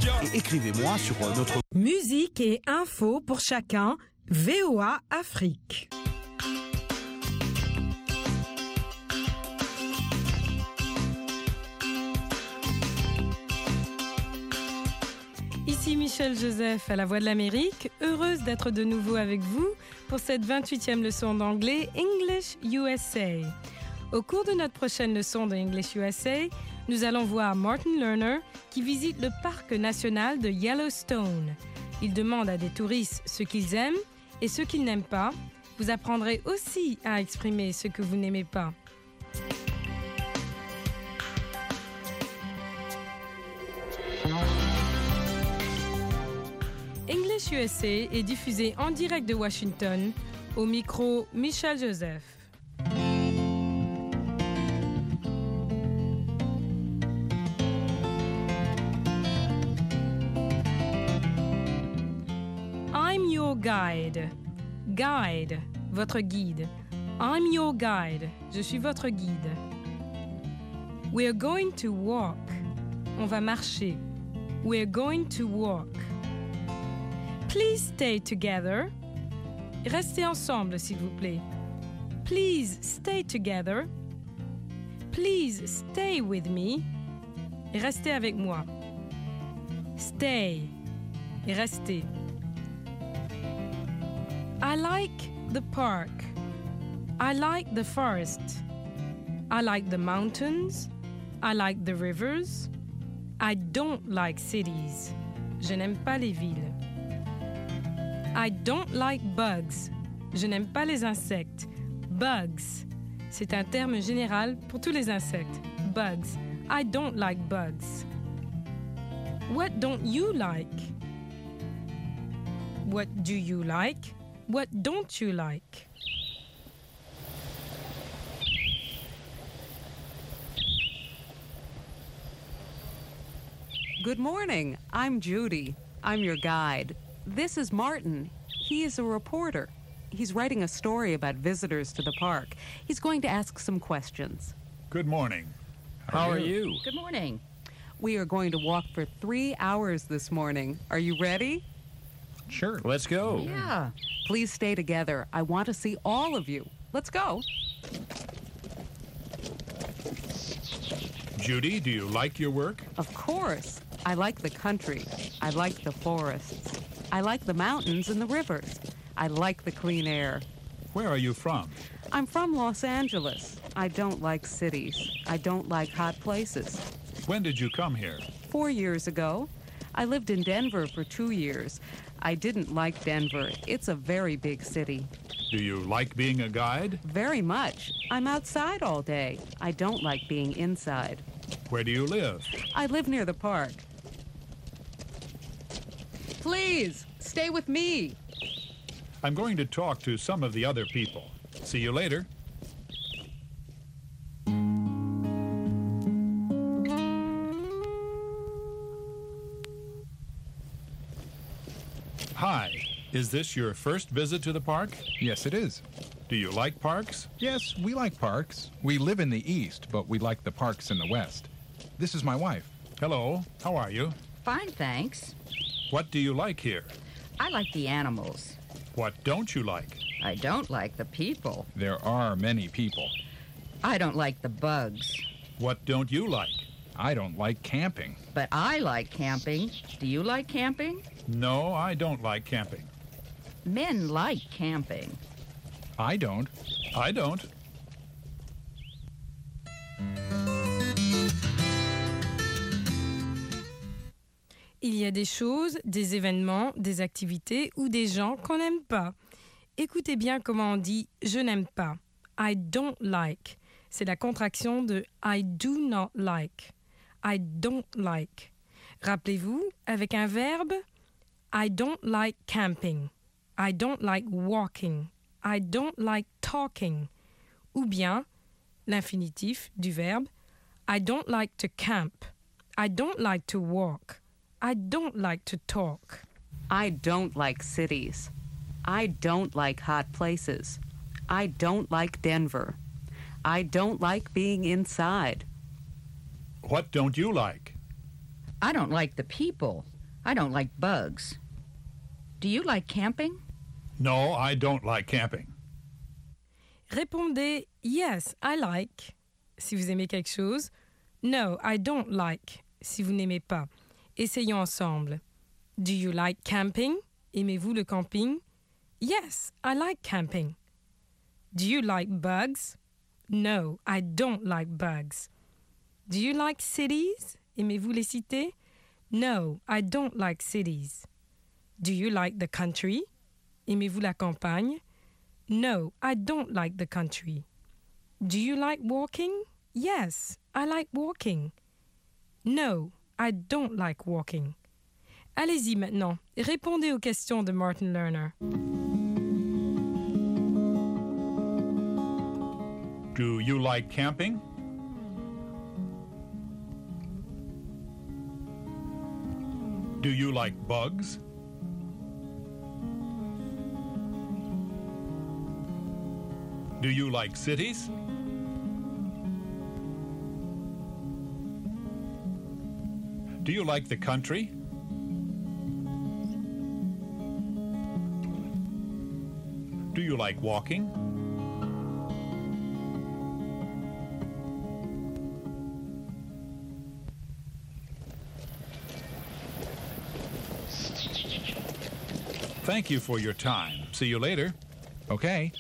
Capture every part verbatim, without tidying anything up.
Et écrivez-moi sur notre... Musique et infos pour chacun, V O A Afrique. Ici Michel Joseph à la Voix de l'Amérique, heureuse d'être de nouveau avec vous pour cette vingt-huitième leçon d'anglais English U S A. Au cours de notre prochaine leçon de English U S A, nous allons voir Martin Lerner qui visite le parc national de Yellowstone. Il demande à des touristes ce qu'ils aiment et ce qu'ils n'aiment pas. Vous apprendrez aussi à exprimer ce que vous n'aimez pas. English U S A est diffusé en direct de Washington, au micro Michel Joseph. I'm your guide. Guide, votre guide. I'm your guide. Je suis votre guide. We're going to walk. On va marcher. We're going to walk. Please stay together. Restez ensemble, s'il vous plaît. Please stay together. Please stay with me. Restez avec moi. Stay. Restez. I like the park. I like the forest. I like the mountains. I like the rivers. I don't like cities. Je n'aime pas les villes. I don't like bugs. Je n'aime pas les insectes. Bugs. C'est un terme général pour tous les insectes. Bugs. I don't like bugs. What don't you like? What do you like? What don't you like? Good morning. I'm Judy. I'm your guide. This is Martin. He is a reporter. He's writing a story about visitors to the park. He's going to ask some questions. Good morning. How, How are you? you? Good morning. We are going to walk for three hours this morning. Are you ready? Sure. Let's go. Yeah. Please stay together. I want to see all of you. Let's go. Judy, do you like your work? Of course. I like the country. I like the forests. I like the mountains and the rivers. I like the clean air. Where are you from? I'm from Los Angeles. I don't like cities. I don't like hot places. When did you come here? Four years ago. I lived in Denver for two years. I didn't like Denver. It's a very big city. Do you like being a guide? Very much. I'm outside all day. I don't like being inside. Where do you live? I live near the park. Please, stay with me. I'm going to talk to some of the other people. See you later. Hi, is this your first visit to the park? Yes, it is. Do you like parks? Yes, we like parks. We live in the east, but we like the parks in the west. This is my wife. Hello, how are you? Fine, thanks. What do you like here? I like the animals. What don't you like? I don't like the people. There are many people. I don't like the bugs. What don't you like? I don't like camping. But I like camping. Do you like camping? No, I don't like camping. Men like camping. I don't. I don't. Il y a des choses, des événements, des activités ou des gens qu'on n'aime pas. Écoutez bien comment on dit « je n'aime pas ». I don't like. C'est la contraction de I do not like. I don't like. Rappelez-vous, avec un verbe, I don't like camping. I don't like walking. I don't like talking. Ou bien l'infinitif du verbe, I don't like to camp. I don't like to walk. I don't like to talk. I don't like cities. I don't like hot places. I don't like Denver. I don't like being inside. What don't you like? I don't like the people. I don't like bugs. Do you like camping? No, I don't like camping. Répondez yes, I like si vous aimez quelque chose. No, I don't like si vous n'aimez pas. Essayons ensemble. Do you like camping? Aimez-vous le camping? Yes, I like camping. Do you like bugs? No, I don't like bugs. Do you like cities? Aimez-vous les cités? No, I don't like cities. Do you like the country? Aimez-vous la campagne? No, I don't like the country. Do you like walking? Yes, I like walking. No, I don't like walking. Allez-y maintenant, répondez aux questions de Martin Lerner. Do you like camping? Do you like bugs? Do you like cities? Do you like the country? Do you like walking? Thank you for your time. See you later. Okay.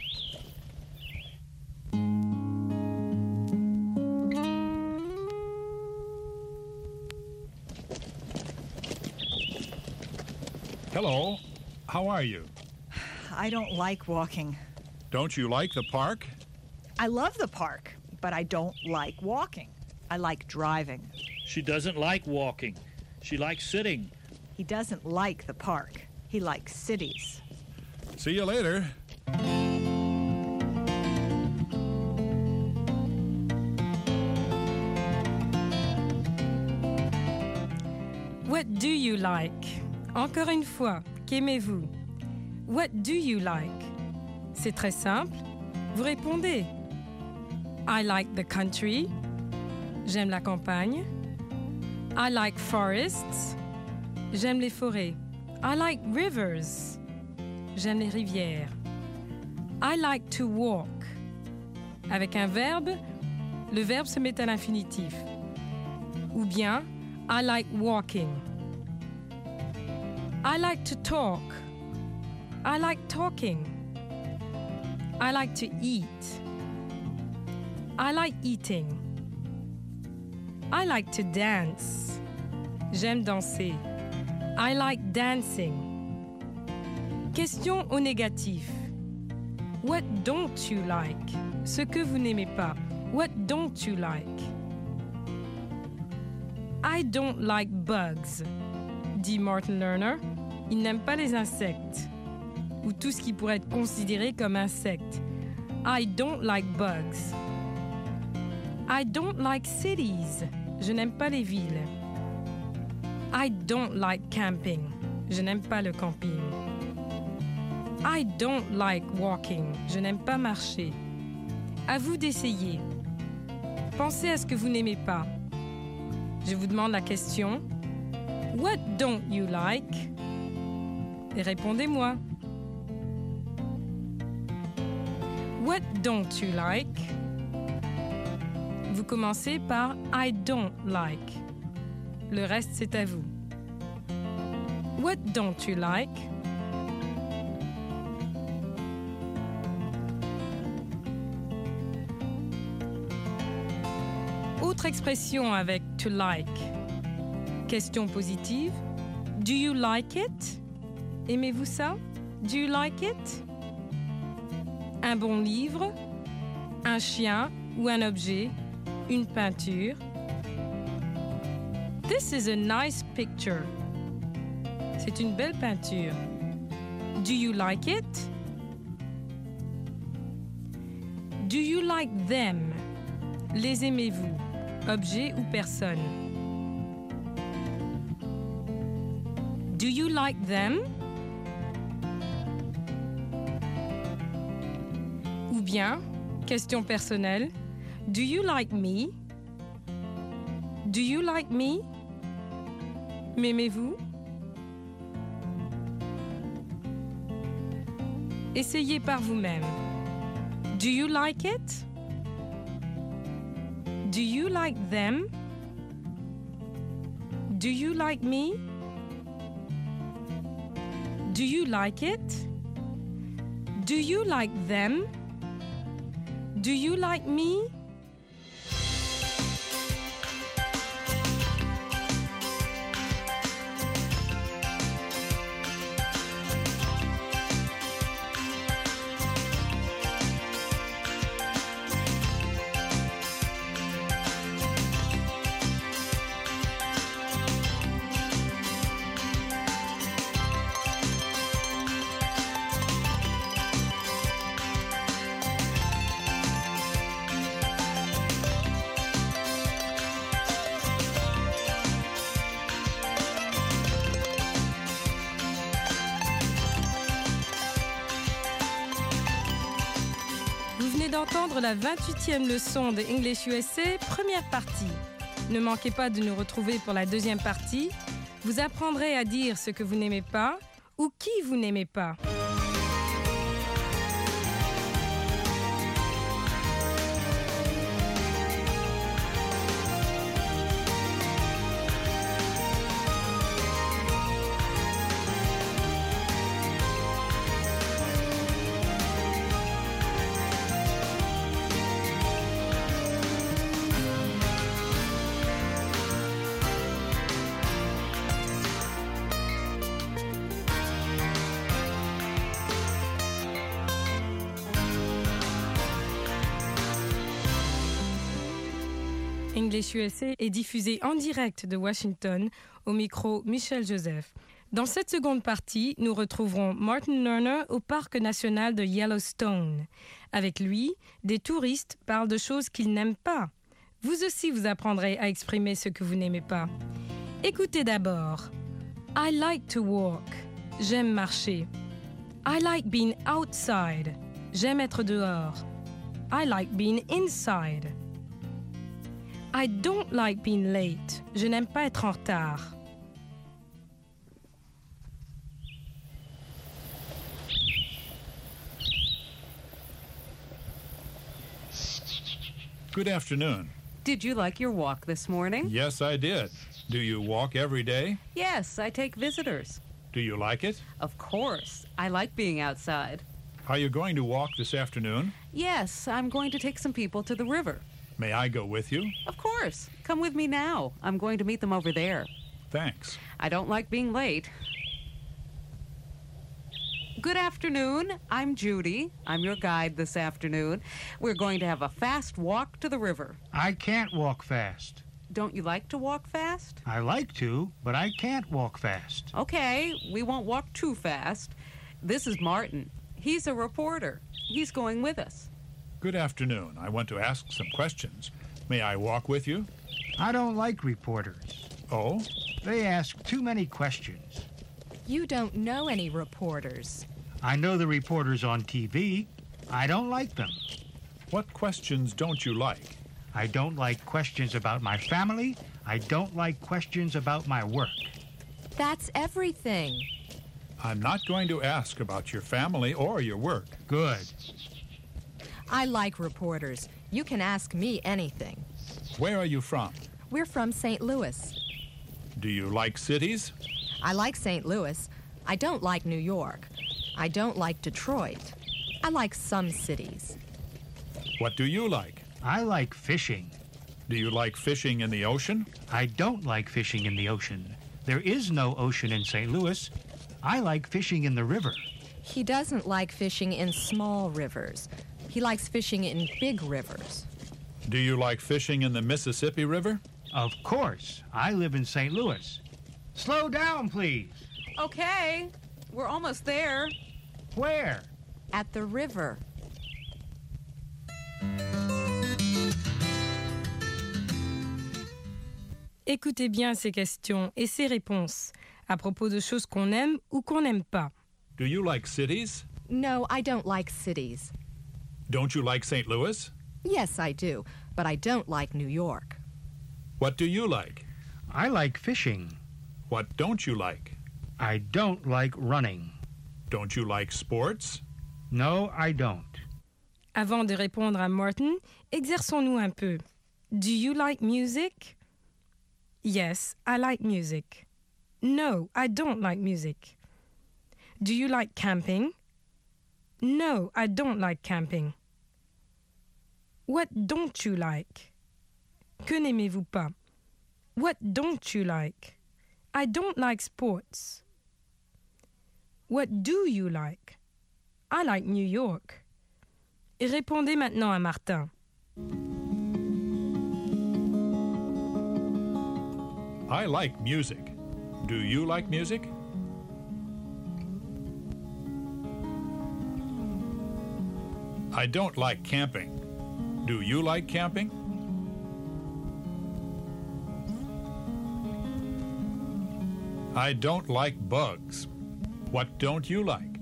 Hello. How are you? I don't like walking. Don't you like the park? I love the park, but I don't like walking. I like driving. She doesn't like walking. She likes sitting. He doesn't like the park. He likes cities. See you later. What do you like? Encore une fois, qu'aimez-vous? What do you like? C'est très simple. Vous répondez. I like the country. J'aime la campagne. I like forests. J'aime les forêts. I like rivers. J'aime les rivières. I like to walk. Avec un verbe, le verbe se met à l'infinitif. Ou bien, I like walking. I like to talk. I like talking. I like to eat. I like eating. I like to dance. J'aime danser. I like dancing. Question au négatif. What don't you like? Ce que vous n'aimez pas. What don't you like? I don't like bugs, dit Martin Lerner. Il n'aime pas les insectes, ou tout ce qui pourrait être considéré comme insecte. I don't like bugs. I don't like cities. Je n'aime pas les villes. I don't like camping. Je n'aime pas le camping. I don't like walking. Je n'aime pas marcher. À vous d'essayer. Pensez à ce que vous n'aimez pas. Je vous demande la question. What don't you like? Et répondez-moi. What don't you like? Vous commencez par I don't like. Le reste, c'est à vous. What don't you like? Autre expression avec to like. Question positive. Do you like it? Aimez-vous ça? Do you like it? Un bon livre, un chien ou un objet, une peinture. This is a nice picture. C'est une belle peinture. Do you like it? Do you like them? Les aimez-vous? Objet ou personne? Do you like them? Ou bien, question personnelle, do you like me? Do you like me? M'aimez-vous? Essayez par vous-même. Do you like it? Do you like them? Do you like me? Do you like it? Do you like them? Do you like me? D'entendre la vingt-huitième leçon de English U S A, première partie. Ne manquez pas de nous retrouver pour la deuxième partie. Vous apprendrez à dire ce que vous n'aimez pas ou qui vous n'aimez pas. English U S A est diffusé en direct de Washington, au micro Michel Joseph. Dans cette seconde partie, nous retrouverons Martin Lerner au parc national de Yellowstone. Avec lui, des touristes parlent de choses qu'ils n'aiment pas. Vous aussi, vous apprendrez à exprimer ce que vous n'aimez pas. Écoutez d'abord. I like to walk. J'aime marcher. I like being outside. J'aime être dehors. I like being inside. I don't like being late. Je n'aime pas être en retard. Good afternoon. Did you like your walk this morning? Yes, I did. Do you walk every day? Yes, I take visitors. Do you like it? Of course. I like being outside. Are you going to walk this afternoon? Yes, I'm going to take some people to the river. May I go with you? Of course. Come with me now. I'm going to meet them over there. Thanks. I don't like being late. Good afternoon. I'm Judy. I'm your guide this afternoon. We're going to have a fast walk to the river. I can't walk fast. Don't you like to walk fast? I like to, but I can't walk fast. Okay, we won't walk too fast. This is Martin. He's a reporter. He's going with us. Good afternoon. I want to ask some questions. May I walk with you? I don't like reporters. Oh? They ask too many questions. You don't know any reporters. I know the reporters on T V. I don't like them. What questions don't you like? I don't like questions about my family. I don't like questions about my work. That's everything. I'm not going to ask about your family or your work. Good. I like reporters. You can ask me anything. Where are you from? We're from Saint Louis. Do you like cities? I like Saint Louis. I don't like New York. I don't like Detroit. I like some cities. What do you like? I like fishing. Do you like fishing in the ocean? I don't like fishing in the ocean. There is no ocean in Saint Louis. I like fishing in the river. He doesn't like fishing in small rivers. He likes fishing in big rivers. Do you like fishing in the Mississippi River? Of course. I live in Saint Louis. Slow down, please. Okay, we're almost there. Where? At the river. Écoutez bien ces questions et ces réponses à propos de choses qu'on aime ou qu'on n'aime pas. Do you like cities? No, I don't like cities. Don't you like Saint Louis? Yes, I do, but I don't like New York. What do you like? I like fishing. What don't you like? I don't like running. Don't you like sports? No, I don't. Avant de répondre à Martin, exerçons-nous un peu. Do you like music? Yes, I like music. No, I don't like music. Do you like camping? No, I don't like camping. What don't you like? Que n'aimez-vous pas? What don't you like? I don't like sports. What do you like? I like New York. Et répondez maintenant à Martin. I like music. Do you like music? I don't like camping. Do you like camping? I don't like bugs. What don't you like?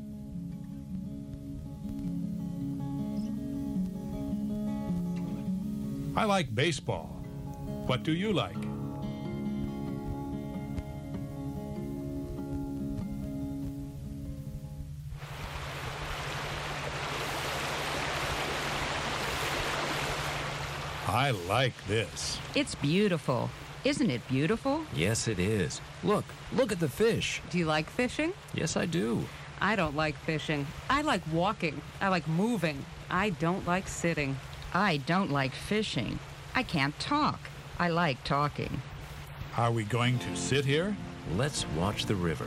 I like baseball. What do you like? I like this. It's beautiful. Isn't it beautiful? Yes, it is. Look, look at the fish. Do you like fishing? Yes, I do. I don't like fishing. I like walking. I like moving. I don't like sitting. I don't like fishing. I can't talk. I like talking. Are we going to sit here? Let's watch the river.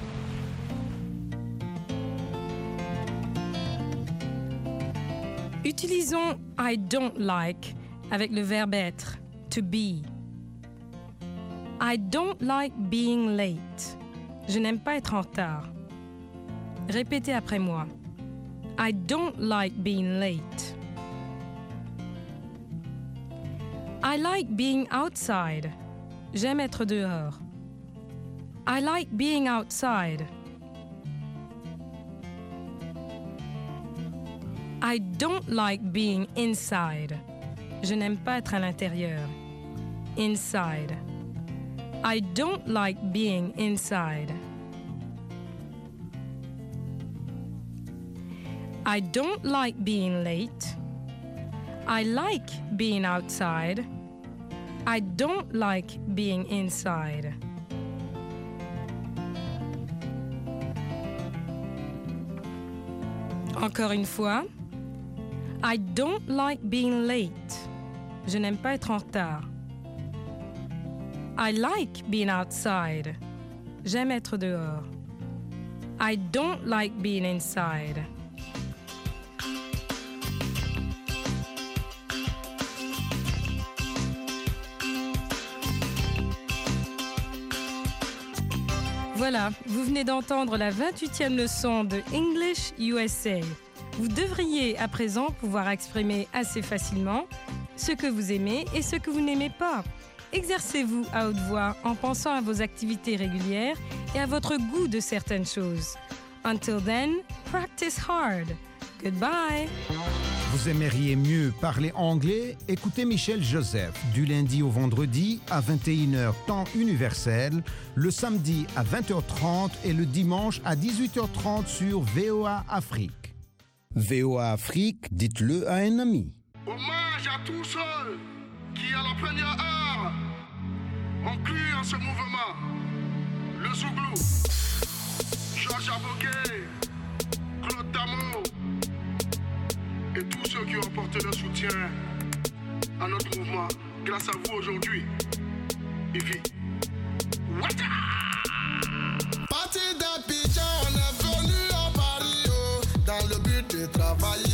Utilisons I don't like avec le verbe être, to be. I don't like being late. Je n'aime pas être en retard. Répétez après moi. I don't like being late. I like being outside. J'aime être dehors. I like being outside. I don't like being inside. Je n'aime pas être à l'intérieur. Inside. I don't like being inside. I don't like being late. I like being outside. I don't like being inside. Encore une fois. I don't like being late. Je n'aime pas être en retard. I like being outside. J'aime être dehors. I don't like being inside. Voilà, vous venez d'entendre la vingt-huitième leçon de English U S A. Vous devriez à présent pouvoir exprimer assez facilement ce que vous aimez et ce que vous n'aimez pas. Exercez-vous à haute voix en pensant à vos activités régulières et à votre goût de certaines choses. Until then, practice hard. Goodbye. Vous aimeriez mieux parler anglais? Écoutez Michel Joseph du lundi au vendredi à vingt et une heures temps universel, le samedi à vingt heures trente et le dimanche à dix-huit heures trente sur V O A Afrique. V O A Afrique, dites-le à un ami. Hommage à tous ceux qui, à la première heure, ont cru en ce mouvement. Le Zouglou, Georges Abogué, Claude Tamo et tous ceux qui ont apporté leur soutien à notre mouvement. Grâce à vous aujourd'hui, Ivy. Wata! Parti d'Abidjan, on est venu à Paris oh, dans le but de travailler.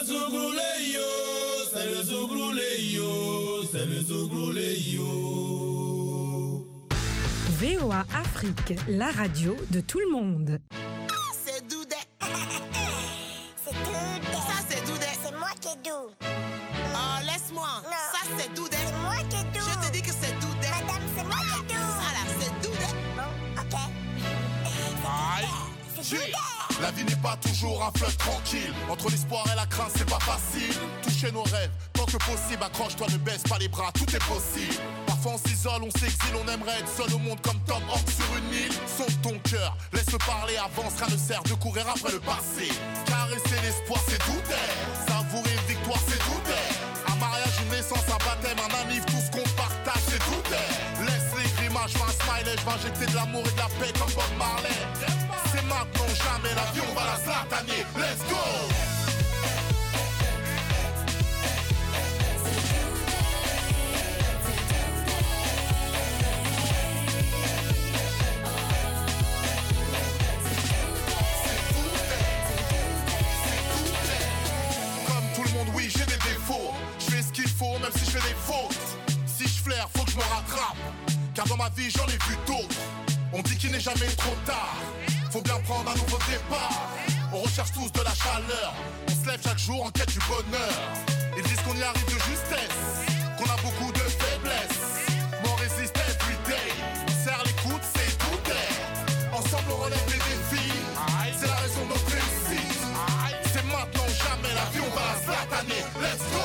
Zouglou-le-yo, c'est le Zouglou-le-yo, c'est le Zouglou-le-yo. V O A Afrique, la radio de tout le monde. C'est Doudé. C'est Doudé. Ça, c'est Doudé. C'est moi qui est doux. Oh, laisse-moi. Non. Ça, c'est Doudé. C'est moi qui est doux. Je te dis que c'est Doudé. Madame, c'est moi qui est doux. Ça, là, c'est Doudé. Bon, ok. Aïe. C'est Doudé. La vie n'est pas toujours un fleuve tranquille. Entre l'espoir et la crainte, c'est pas facile. Toucher nos rêves, tant que possible. Accroche-toi, ne baisse pas les bras, tout est possible. Parfois on s'isole, on s'exile, on aimerait être seul au monde comme Tom Hanks sur une île. Sauve ton cœur, laisse-le parler, avance, rien ne sert de courir après le passé. Caresser l'espoir, c'est douter. Savourer une victoire, c'est douter. Un mariage, une naissance, un baptême, un ami, tout ce qu'on partage, c'est douter. Laisse les grimaces, je vais un smiley, je vais injecter de l'amour et de la paix comme Bob Marley. C'est maintenant, jamais, la vie, on va la zlataner. Let's go! Oui, j'ai des défauts, je fais ce qu'il faut même si je fais des fautes. Si je flaire, faut que je me rattrape, car dans ma vie j'en ai vu d'autres. On dit qu'il n'est jamais trop tard, faut bien prendre un nouveau départ. On recherche tous de la chaleur, on se lève chaque jour en quête du bonheur. Ils disent qu'on y arrive de justesse, qu'on a beaucoup de faiblesses, mais on résiste every day. On serre les coudes, c'est tout est. Ensemble on relève les défis, c'est la raison de notre réussite. C'est maintenant ou jamais, la vie on va la zlataner. Let's go!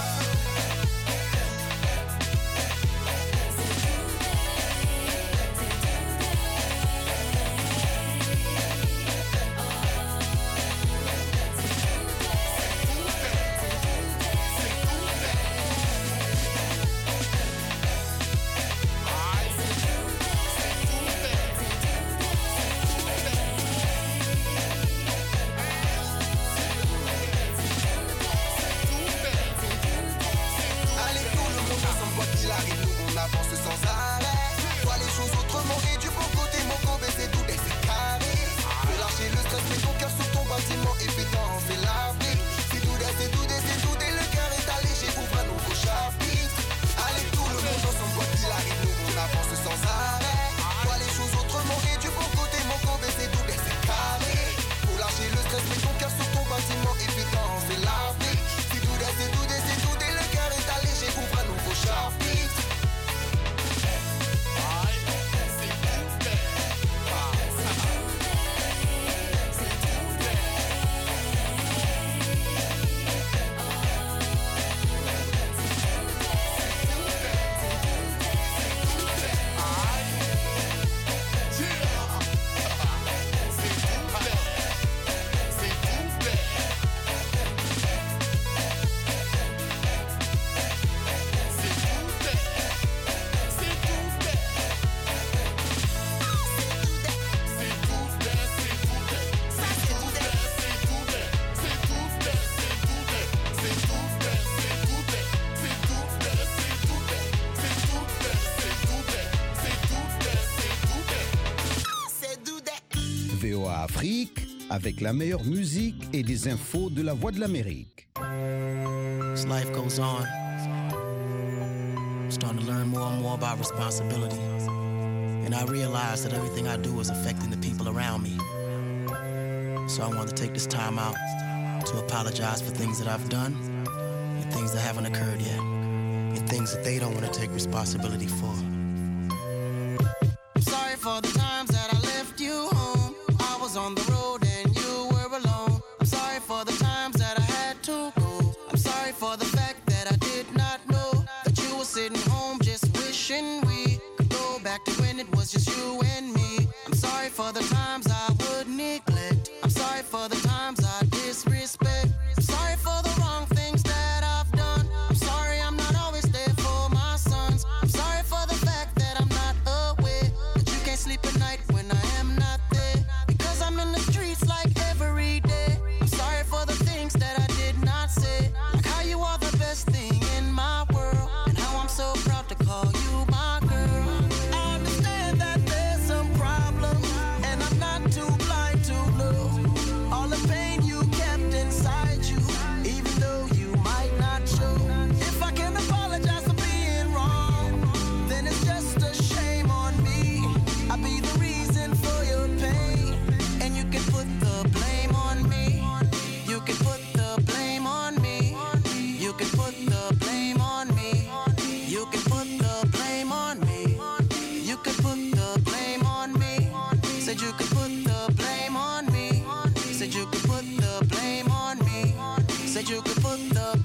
V O A Afrique, avec la meilleure musique et des infos de la Voix de l'Amérique. As life goes on, I'm starting to learn more and more about responsibility. And I realize that everything I do is affecting the people around me. So I want to take this time out to apologize for things that I've done and things that haven't occurred yet, and things that they don't want to take responsibility for. I'm sorry for the times that I left you home. I was on the road and you were alone. I'm sorry for the times that I had to go. I'm sorry for the fact that I did not know that you were sitting home just wishing we could go back to when it was just you and me. I'm sorry for the times I would neglect. I'm sorry for the times I disrespect. I'm sorry for the wrong things that I've done. I'm sorry I'm not always there for my sons. I'm sorry for the fact you could put the